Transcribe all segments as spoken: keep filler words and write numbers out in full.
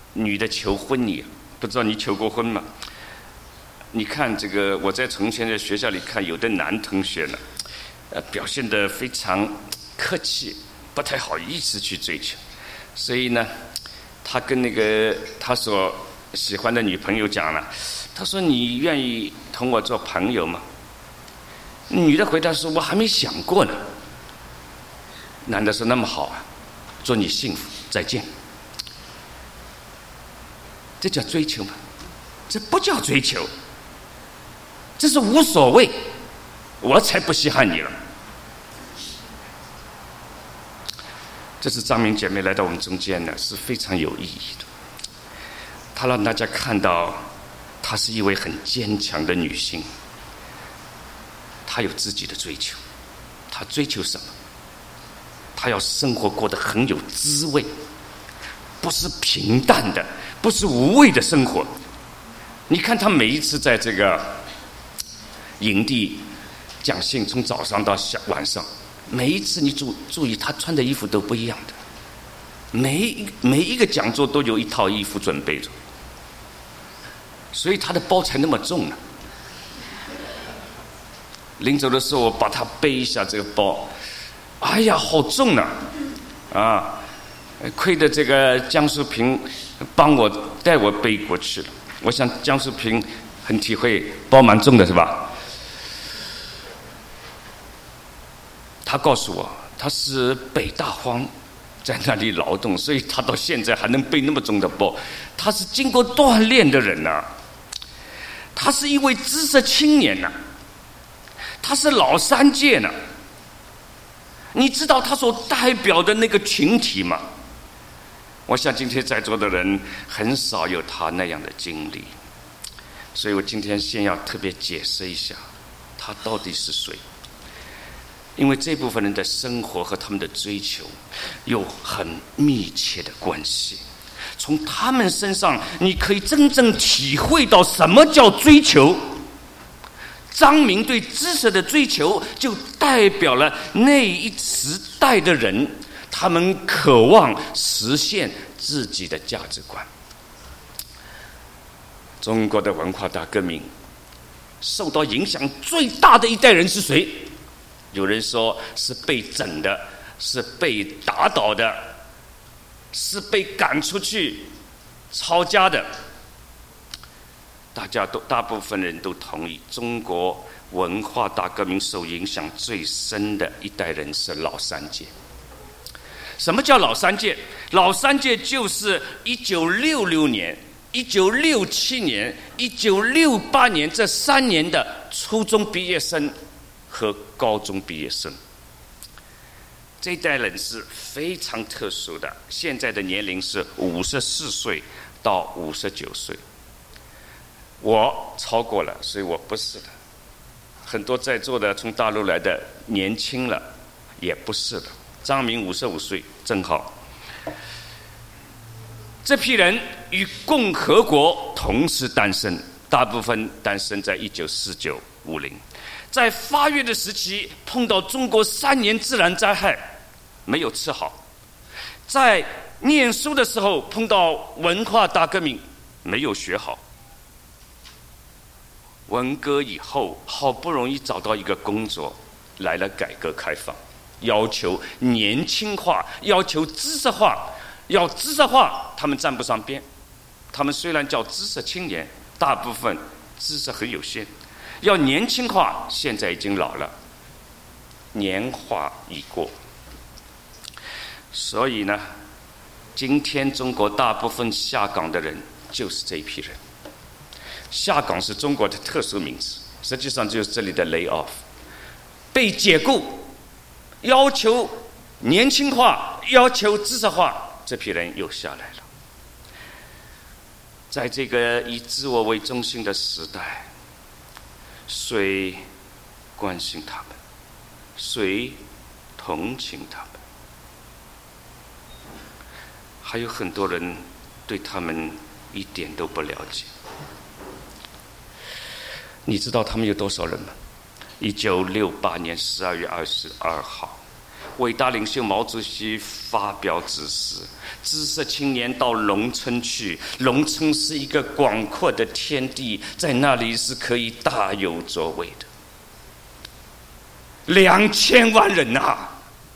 女的求婚你，不知道你求过婚吗？你看这个，我在从前的学校里看，有的男同学呢，呃，表现得非常客气，不太好意思去追求，所以呢，他跟那个他所喜欢的女朋友讲了，他说：“你愿意同我做朋友吗？”女的回答说：“我还没想过呢。”男的说：“那么好啊，祝你幸福，再见。”这叫追求吗？这不叫追求，这是无所谓，我才不稀罕你了。这次张明姐妹来到我们中间呢，是非常有意义的。她让大家看到，她是一位很坚强的女性，她有自己的追求。她追求什么？她要生活过得很有滋味，不是平淡的，不是无味的生活。你看她每一次在这个营地讲信，从早上到下晚上，每一次你注注意，她穿的衣服都不一样的，每每一个讲座都有一套衣服准备着，所以她的包才那么重呢。临走的时候，我把她背一下这个包，哎呀，好重呢！啊，亏得这个江淑萍帮我带我背过去了。我想江淑萍很体会，包蛮重的是吧？他告诉我，他是北大荒在那里劳动，所以他到现在还能背那么重的包。他是经过锻炼的人呐、啊，他是一位知识青年呐、啊，他是老三届呢。你知道他所代表的那个群体吗？我想今天在座的人很少有他那样的经历，所以我今天先要特别解释一下，他到底是谁。因为这部分人的生活和他们的追求有很密切的关系，从他们身上你可以真正体会到什么叫追求。张明对知识的追求，就代表了那一时代的人，他们渴望实现自己的价值观。中国的文化大革命受到影响最大的一代人是谁？有人说是被整的，是被打倒的，是被赶出去抄家的。大家都大部分人都同意，中国文化大革命受影响最深的一代人是老三届。什么叫老三届？老三届就是一九六六年、一九六七年、一九六八年这三年的初中毕业生和高中毕业生。这一代人是非常特殊的，现在的年龄是五十四岁到五十九岁。我超过了，所以我不是的。很多在座的从大陆来的年轻了，也不是的。张明五十五岁，正好。这批人与共和国同时诞生，大部分诞生在一九四九、五零。在发育的时期碰到中国三年自然灾害，没有吃好；在念书的时候碰到文化大革命，没有学好。文革以后，好不容易找到一个工作，来了改革开放，要求年轻化，要求知识化，要知识化，他们站不上边。他们虽然叫知识青年，大部分知识很有限。要年轻化，现在已经老了，年华已过。所以呢，今天中国大部分下岗的人就是这一批人。下岗是中国的特殊名词，实际上就是这里的 lay off， 被解雇，要求年轻化，要求知识化，这批人又下来了。在这个以自我为中心的时代，谁关心他们？谁同情他们？还有很多人对他们一点都不了解。你知道他们有多少人吗？一九六八年十二月二十二号， 伟大领袖毛主席发表指示，知识青年到农村去，农村是一个广阔的天地，在那里是可以大有作为的。两千万人啊，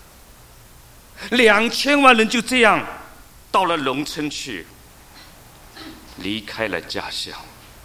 两千万人就这样到了农村去，离开了家乡。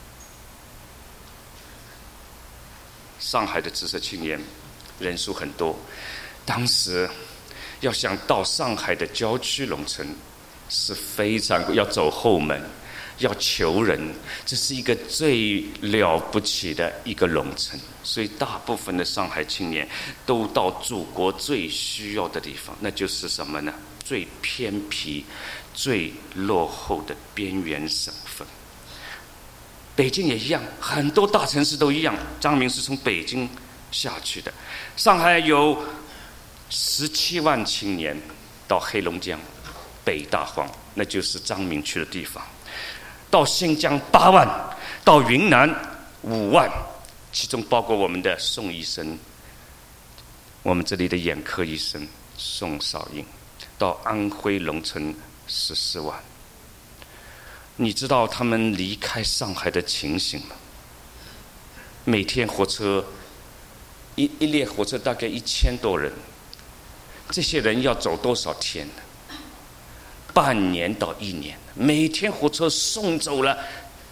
上海的知识青年人数很多，当时要想到上海的郊区农村是非常要走后门，要求人，这是一个最了不起的一个农村，所以大部分的上海青年都到祖国最需要的地方，那就是什么呢？最偏僻、最落后的边缘省份。北京也一样，很多大城市都一样。张明是从北京下去的。上海有十七万青年到黑龙江、北大荒，那就是张明去的地方。到新疆八万，到云南五万，其中包括我们的宋医生，我们这里的眼科医生宋少英。到安徽农村十四万。你知道他们离开上海的情形吗？每天火车一一列火车大概一千多人，这些人要走多少天呢？半年到一年，每天火车送走了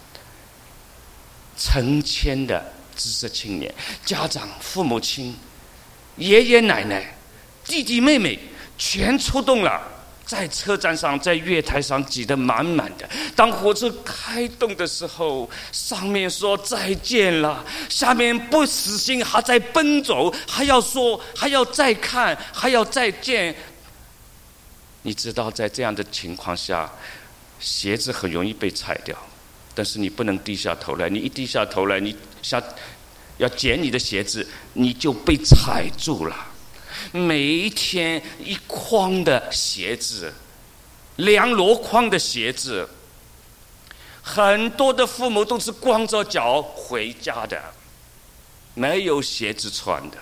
成千的知识青年，家长、父母亲、爷爷奶奶、弟弟妹妹全出动了。在车站上，在月台上挤得满满的。当火车开动的时候，上面说再见了，下面不死心，还在奔走，还要说，还要再看，还要再见。你知道，在这样的情况下，鞋子很容易被踩掉，但是你不能低下头来。你一低下头来，你想要捡你的鞋子，你就被踩住了。每一天一筐的鞋子，两箩筐的鞋子，很多的父母都是光着脚回家的，没有鞋子穿的。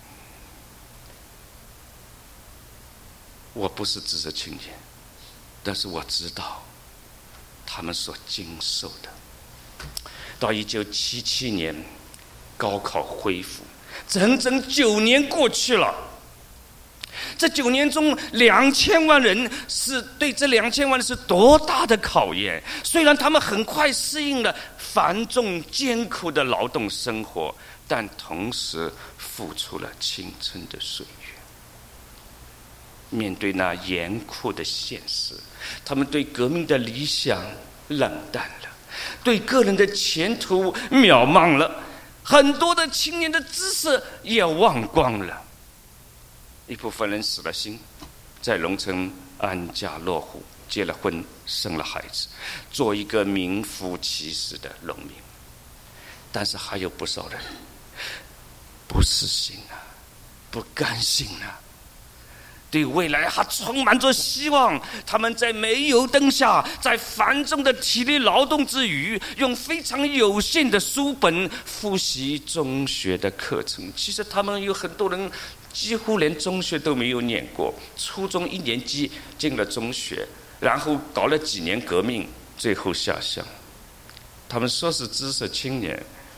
我不是知识青年，但是我知道他们所经受的。到一九七七年，高考恢复，整整九年过去了。这九年中，两千万人是对这两千万人是多大的考验！虽然他们很快适应了繁重艰苦的劳动生活，但同时付出了青春的岁月。面对那严酷的现实，他们对革命的理想冷淡了，对个人的前途渺茫了，很多的青年的知识也忘光了。一部分人死了心，在农村安家落户，结了婚，生了孩子，做一个名副其实的农民。但是还有不少人不死心啊，不甘心啊，对未来还充满着希望。他们在煤油灯下，在繁重的体力劳动之余，用非常有限的书本复习中学的课程。其实他们有很多人几乎连中学都没有念过，初中一年级进了中学，然后搞了几年革命，最后下乡。他们说是知识青年，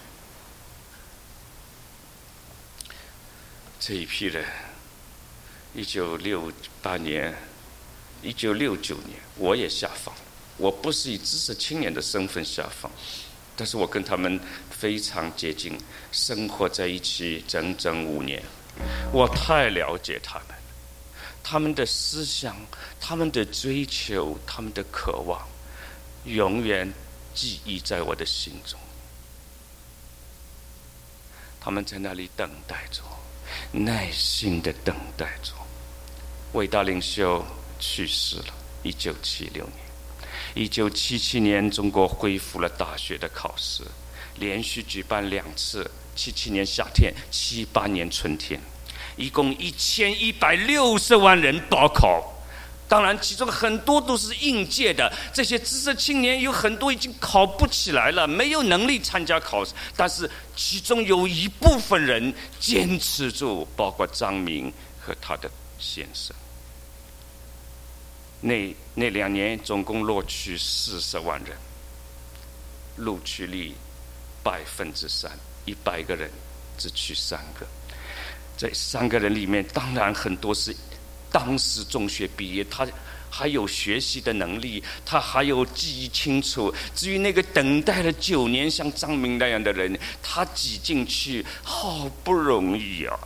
这一批人一九六八年、一九六九年，我也下放。我不是以知识青年的身份下放，但是我跟他们非常接近，生活在一起整整五年。我太了解他们，他们的思想、他们的追求、他们的渴望，永远记忆在我的心中。他们在那里等待着，耐心的等待着。伟大领袖去世了，一九七六年。一九七七年，中国恢复了大学的考试，连续举办两次。七七年夏天，七八年春天，一共一千一百六十万人报考。当然，其中很多都是应届的，这些知识青年有很多已经考不起来了，没有能力参加考试。但是，其中有一部分人坚持住，包括张明和他的献身。那那两年总共落去四十万人，录取率百分之三，一百个人只取三个。这三个人里面，当然很多是当时中学毕业，他还有学习的能力，他还有记忆清楚。至于那个等待了九年像张明那样的人，他挤进去好不容易啊！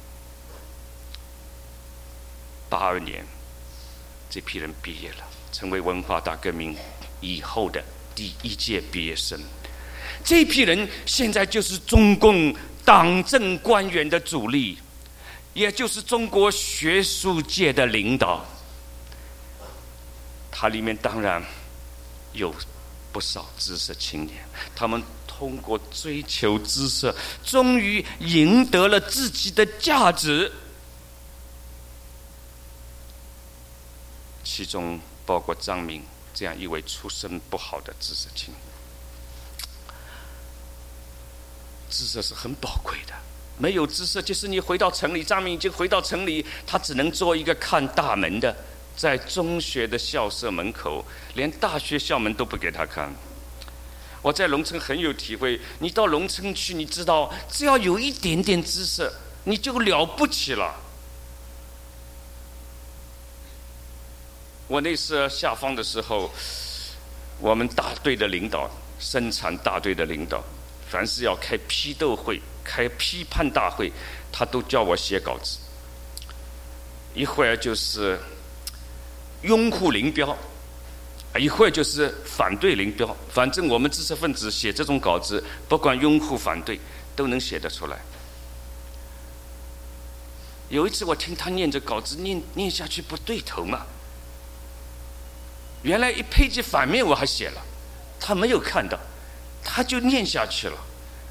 八二年，这批人毕业了，成为文化大革命以后的第一届毕业生。这批人现在就是中共党政官员的主力，也就是中国学术界的领导。它里面当然有不少知识青年，他们通过追求知识，终于赢得了自己的价值。其中包括张明这样一位出身不好的知识青年。知识是很宝贵的，没有知识，就是你回到城里，张明已经回到城里，他只能做一个看大门的，在中学的校舍门口，连大学校门都不给他看。我在农村很有体会，你到农村去，你知道，只要有一点点知识，你就了不起了。我那时下放的时候，我们大队的领导，生产大队的领导，凡是要开批斗会、开批判大会，他都叫我写稿子。一会儿就是拥护林彪，一会儿就是反对林彪，反正我们知识分子写这种稿子，不管拥护反对，都能写得出来。有一次我听他念着稿子，念念下去不对头嘛。原来一配记反面我还写了，他没有看到，他就念下去了。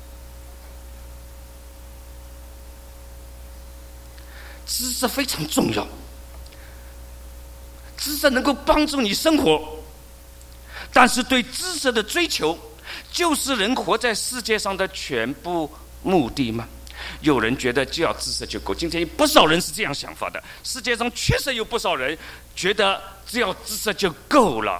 知识非常重要，知识能够帮助你生活，但是对知识的追求，就是人活在世界上的全部目的吗？有人觉得只要知识就够，今天不少人是这样想法的。世界上确实有不少人觉得只要知识就够了。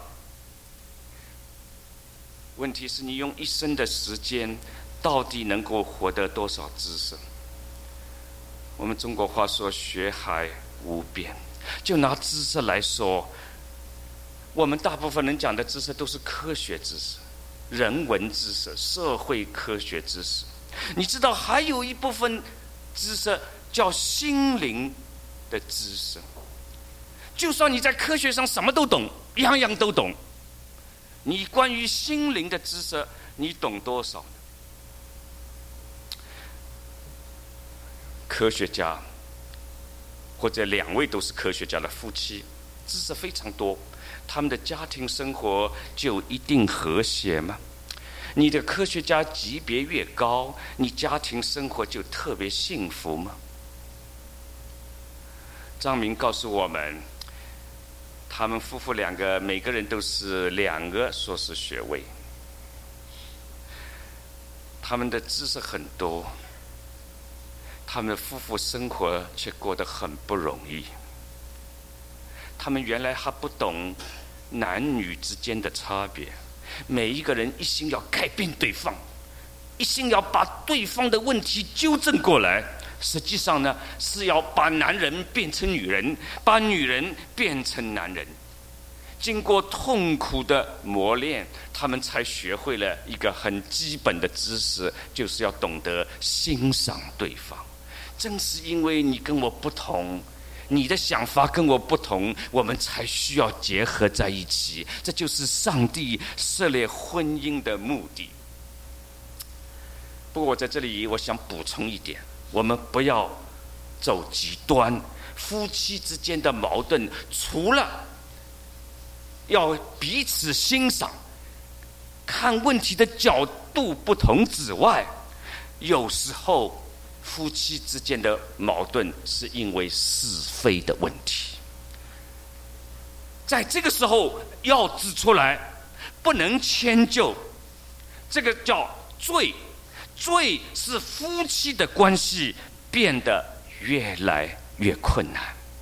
问题是你用一生的时间，到底能够获得多少知识？我们中国话说学海无边，就拿知识来说，我们大部分人讲的知识都是科学知识、人文知识、社会科学知识。你知道还有一部分知识叫心灵的知识，就算你在科学上什么都懂，样样都懂，你关于心灵的知识你懂多少呢？科学家或者两位都是科学家的夫妻，知识非常多，他们的家庭生活就一定和谐吗？你的科学家级别越高，你家庭生活就特别幸福吗？张明告诉我们，他们夫妇两个每个人都是两个硕士学位，他们的知识很多，他们的夫妇生活却过得很不容易。他们原来还不懂男女之间的差别，每一个人一心要改变对方，一心要把对方的问题纠正过来，实际上呢，是要把男人变成女人，把女人变成男人。经过痛苦的磨练，他们才学会了一个很基本的知识，就是要懂得欣赏对方。正是因为你跟我不同，你的想法跟我不同，我们才需要结合在一起，这就是上帝设立婚姻的目的。不过我在这里我想补充一点，我们不要走极端，夫妻之间的矛盾除了要彼此欣赏，看问题的角度不同之外，有时候夫妻之间的矛盾是因为是非的问题，在这个时候要指出来，不能迁就，这个叫罪。罪是夫妻的关系变得越来越困难。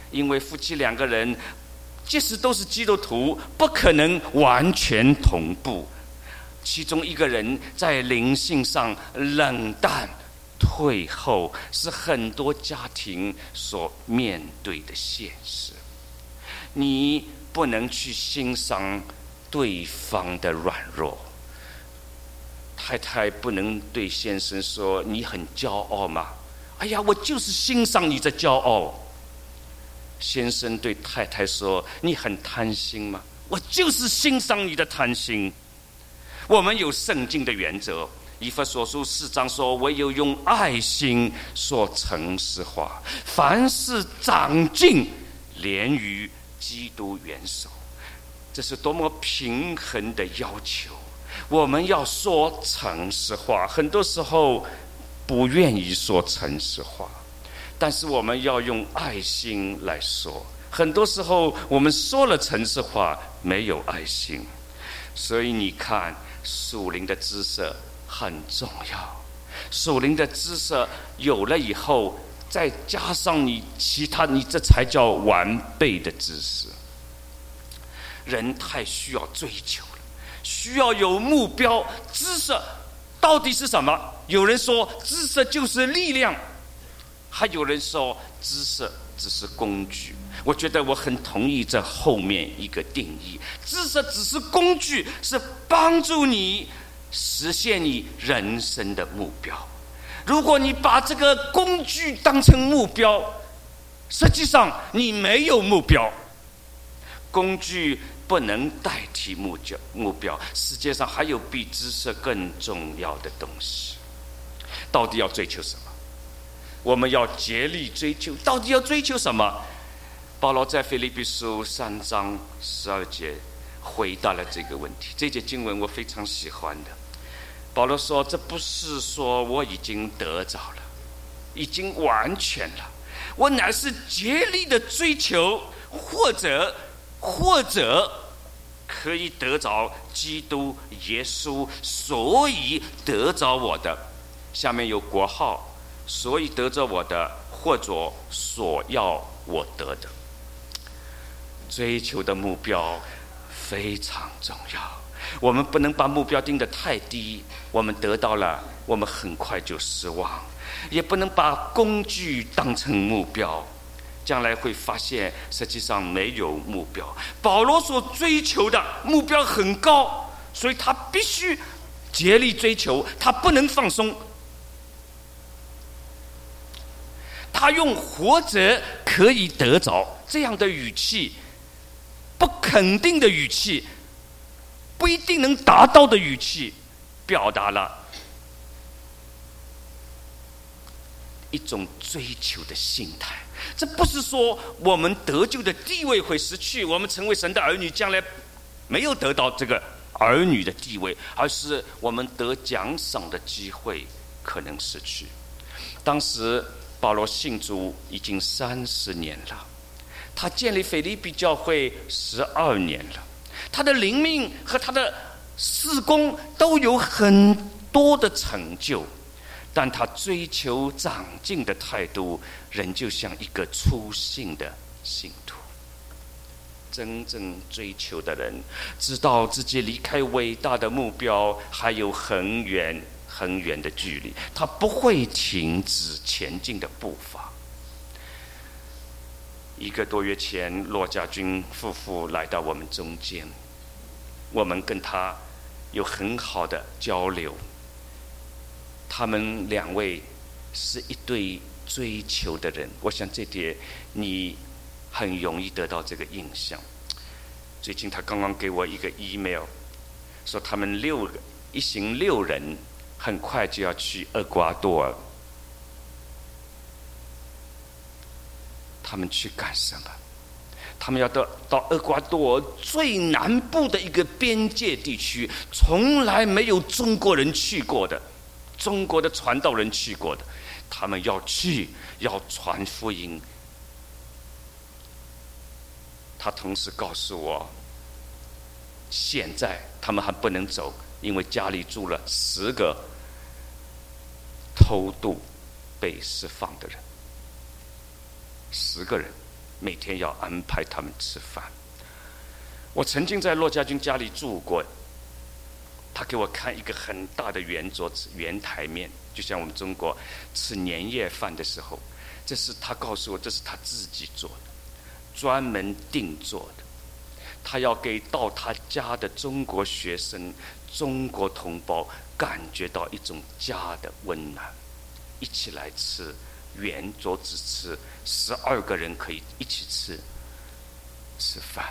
因为夫妻两个人即使都是基督徒，不可能完全同步。其中一个人在灵性上冷淡退后，是很多家庭所面对的现实。你不能去欣赏对方的软弱。太太不能对先生说：“你很骄傲吗？”哎呀，我就是欣赏你的骄傲。先生对太太说：“你很贪心吗？”我就是欣赏你的贪心。我们有圣经的原则，以弗所书四章说：“唯有用爱心说诚实话，凡事长进，连于基督元首。”这是多么平衡的要求！我们要说诚实话，很多时候不愿意说诚实话，但是我们要用爱心来说。很多时候我们说了诚实话，没有爱心。所以你看，属灵的知识很重要。属灵的知识有了以后，再加上你其他，你这才叫完备的知识。人太需要追求了，需要有目标。知识到底是什么？有人说知识就是力量，还有人说知识只是工具。我觉得我很同意这后面一个定义：知识只是工具，是帮助你实现你人生的目标。如果你把这个工具当成目标，实际上你没有目标。工具不能代替目标目标世界上还有比知识更重要的东西。到底要追求什么？我们要竭力追求。到底要追求什么？保罗在腓立比书三章十二节回答了这个问题。这节经文我非常喜欢的。保罗说：“这不是说我已经得着了，已经完全了，我乃是竭力的追求，或者或者可以得着基督耶稣，所以得着我的。”下面有括号，所以得着我的，或者所要我得的。追求的目标非常重要，我们不能把目标定得太低，我们得到了，我们很快就失望；也不能把工具当成目标，将来会发现实际上没有目标。保罗所追求的目标很高，所以他必须竭力追求，他不能放松。他用活着可以得着这样的语气，不肯定的语气，不一定能达到的语气，表达了一种追求的心态。这不是说我们得救的地位会失去，我们成为神的儿女将来没有得到这个儿女的地位，而是我们得奖赏的机会可能失去。当时保罗信主已经三十年了，他建立腓立比教会十二年了，他的灵命和他的事工都有很多的成就，但他追求长进的态度仍旧像一个初信的信徒。真正追求的人知道自己离开伟大的目标还有很远很远的距离，他不会停止前进的步伐。一个多月前，骆家军夫妇来到我们中间，我们跟他有很好的交流。他们两位是一对追求的人，我想这点你很容易得到这个印象。最近他刚刚给我一个 email， 说他们六个一行六人很快就要去厄瓜多尔。他们去干什么？他们要到到厄瓜多尔最南部的一个边界地区，从来没有中国人去过的，中国的传道人去过的，他们要去，要传福音。他同时告诉我，现在他们还不能走，因为家里住了十个偷渡被释放的人，十个人每天要安排他们吃饭。我曾经在骆家军家里住过，他给我看一个很大的圆桌子、圆台面，就像我们中国吃年夜饭的时候，这是他告诉我，这是他自己做的，专门定做的。他要给到他家的中国学生、中国同胞感觉到一种家的温暖，一起来吃，圆桌子吃，十二个人可以一起吃吃饭。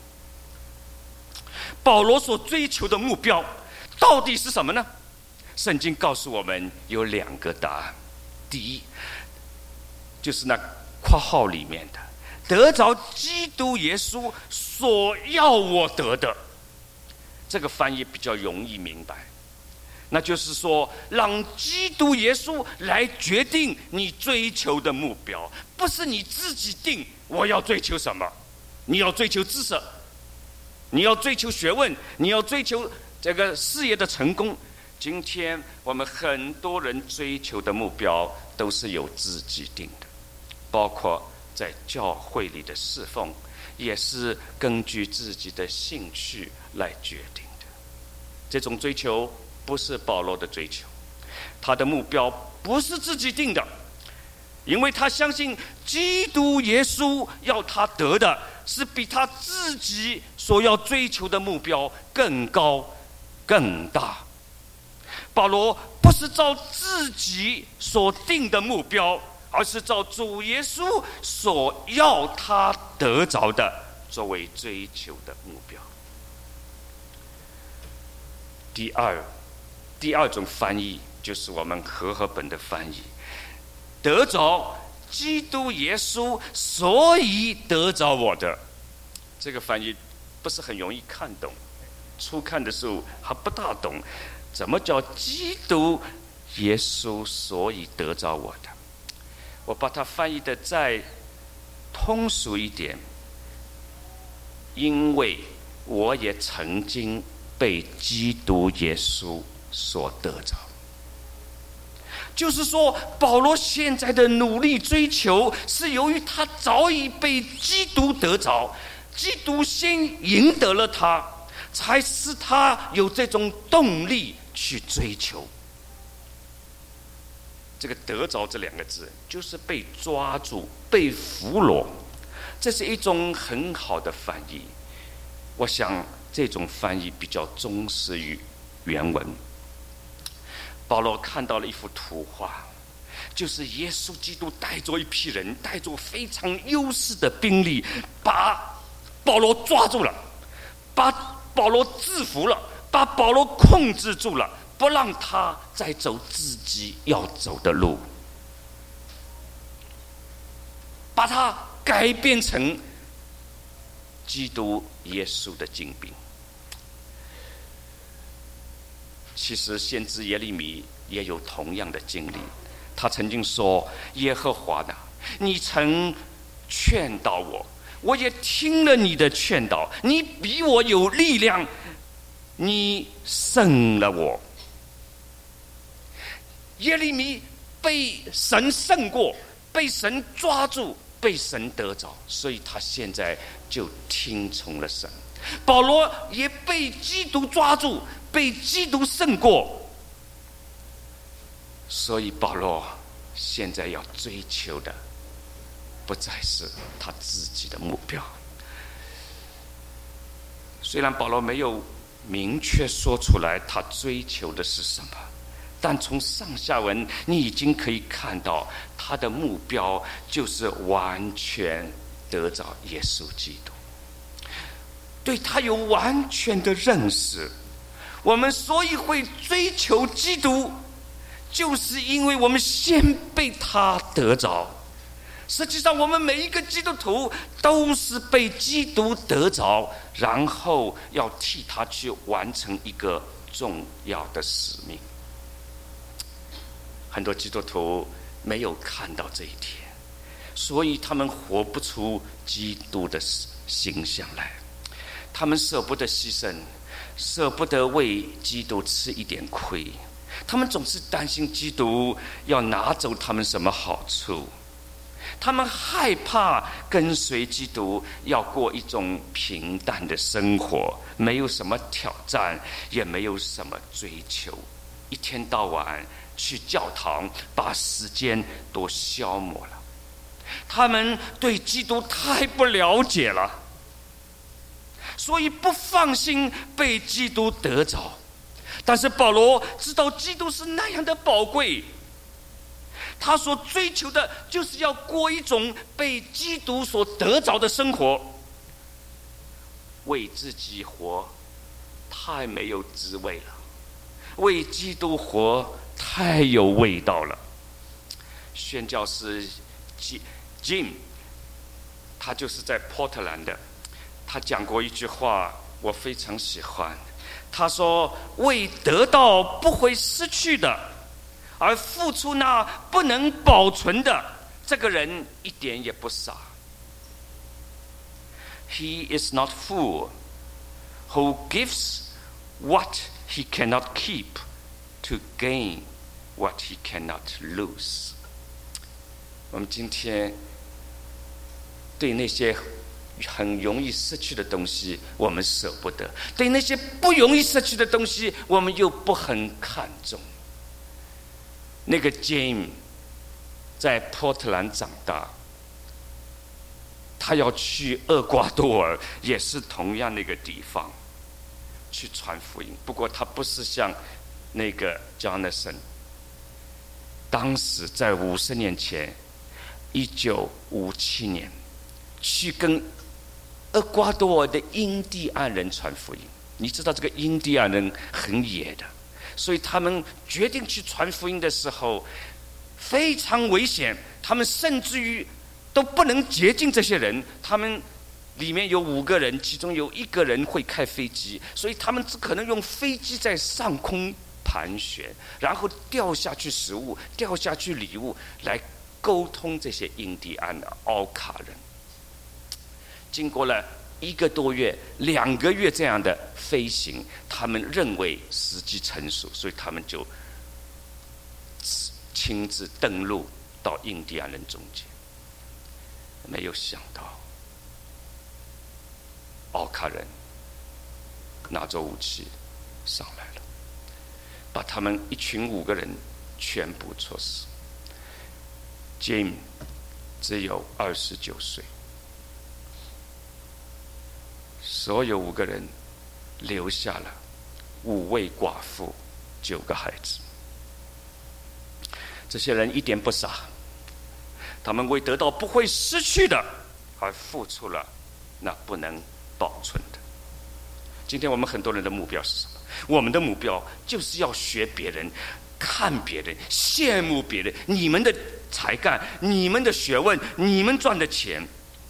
保罗所追求的目标到底是什么呢？圣经告诉我们有两个答案。第一，就是那括号里面的得着基督耶稣所要我得的，这个翻译比较容易明白。那就是说，让基督耶稣来决定你追求的目标，不是你自己定我要追求什么。你要追求知识，你要追求学问，你要追求这个事业的成功。今天我们很多人追求的目标都是由自己定的，包括在教会里的侍奉，也是根据自己的兴趣来决定的。这种追求不是保罗的追求，他的目标不是自己定的，因为他相信基督耶稣要他得的是比他自己所要追求的目标更高更大。保罗不是照自己所定的目标，而是照主耶稣所要他得着的作为追求的目标。第二第二种翻译就是我们和合本的翻译，得着基督耶稣所以得着我的。这个翻译不是很容易看懂，初看的时候还不大懂，怎么叫基督耶稣所以得着我的？我把它翻译的再通俗一点，因为我也曾经被基督耶稣所得着。就是说，保罗现在的努力追求是由于他早已被基督得着，基督先赢得了他，才使他有这种动力去追求。这个得着这两个字就是被抓住、被俘虏，这是一种很好的翻译。我想这种翻译比较忠实于原文。保罗看到了一幅图画，就是耶稣基督带着一批人，带着非常优势的兵力，把保罗抓住了，把保罗制服了，把保罗控制住了，不让他再走自己要走的路，把他改变成基督耶稣的精兵。其实先知耶利米也有同样的经历，他曾经说：耶和华哪，你曾劝导我，我也听了你的劝导，你比我有力量，你胜了我。耶利米被神胜过，被神抓住，被神得着，所以他现在就听从了神。保罗也被基督抓住，被基督胜过，所以保罗现在要追求的不再是他自己的目标。虽然保罗没有明确说出来他追求的是什么，但从上下文你已经可以看到他的目标就是完全得着耶稣基督，对他有完全的认识。我们所以会追求基督，就是因为我们先被他得着。实际上我们每一个基督徒都是被基督得着，然后要替他去完成一个重要的使命。很多基督徒没有看到这一点，所以他们活不出基督的形象来。他们舍不得牺牲，舍不得为基督吃一点亏，他们总是担心基督要拿走他们什么好处。 他们害怕跟随基督，要过一种平淡的生活，没有什么挑战，也没有什么追求，一天到晚去教堂，把时间都消磨了。他们对基督太不了解了，所以不放心被基督得着。但是保罗知道基督是那样的宝贵，他所追求的就是要过一种被基督所得着的生活。为自己活太没有滋味了，为基督活太有味道了。宣教师 Jim， 他就是在波特兰的，他讲过一句话，我非常喜欢。他说：“为得到不会失去的，而付出那不能保存的，这个人一点也不傻。” He is not fool who gives what he cannot keep to gain what he cannot lose。 我们今天对那些很容易失去的东西我们舍不得，对那些不容易失去的东西我们又不很看重。那个 James 在波特兰长大，他要去厄瓜多尔，也是同样那个地方去传福音。不过他不是像那个 Jonathan， 当时在五十年前，一九五七年，去跟厄瓜多尔的印第安人传福音。你知道这个印第安人很野的，所以他们决定去传福音的时候非常危险，他们甚至于都不能接近这些人。他们里面有五个人，其中有一个人会开飞机，所以他们只可能用飞机在上空盘旋，然后掉下去食物，掉下去礼物，来沟通这些印第安的奥卡人。经过了一个多月、两个月这样的飞行，他们认为时机成熟，所以他们就亲自登陆到印第安人中间。没有想到，奥卡人拿着武器上来了，把他们一群五个人全部戳死。James 只有二十九岁。所有五个人留下了五位寡妇，九个孩子。这些人一点不傻，他们为得到不会失去的而付出了那不能保存的。今天我们很多人的目标是什么？我们的目标就是要学别人，看别人，羡慕别人，你们的才干，你们的学问，你们赚的钱。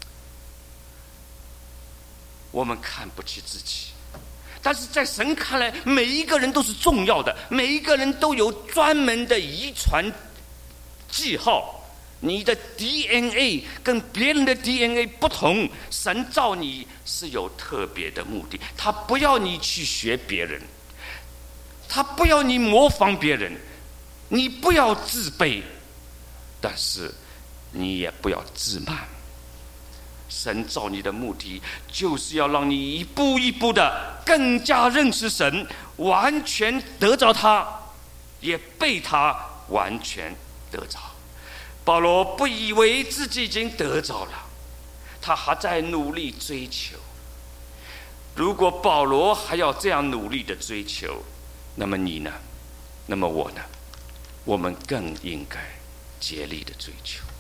我们看不起自己，但是在神看来，每一个人都是重要的，每一个人都有专门的遗传记号。你的 D N A 跟别人的 D N A 不同，神造你是有特别的目的，他不要你去学别人，他不要你模仿别人，你不要自卑，但是你也不要自满。神造你的目的就是要让你一步一步的更加认识神，完全得着他，也被他完全得着。保罗不以为自己已经得着了，他还在努力追求。如果保罗还要这样努力的追求，那么你呢？那么我呢？我们更应该竭力的追求。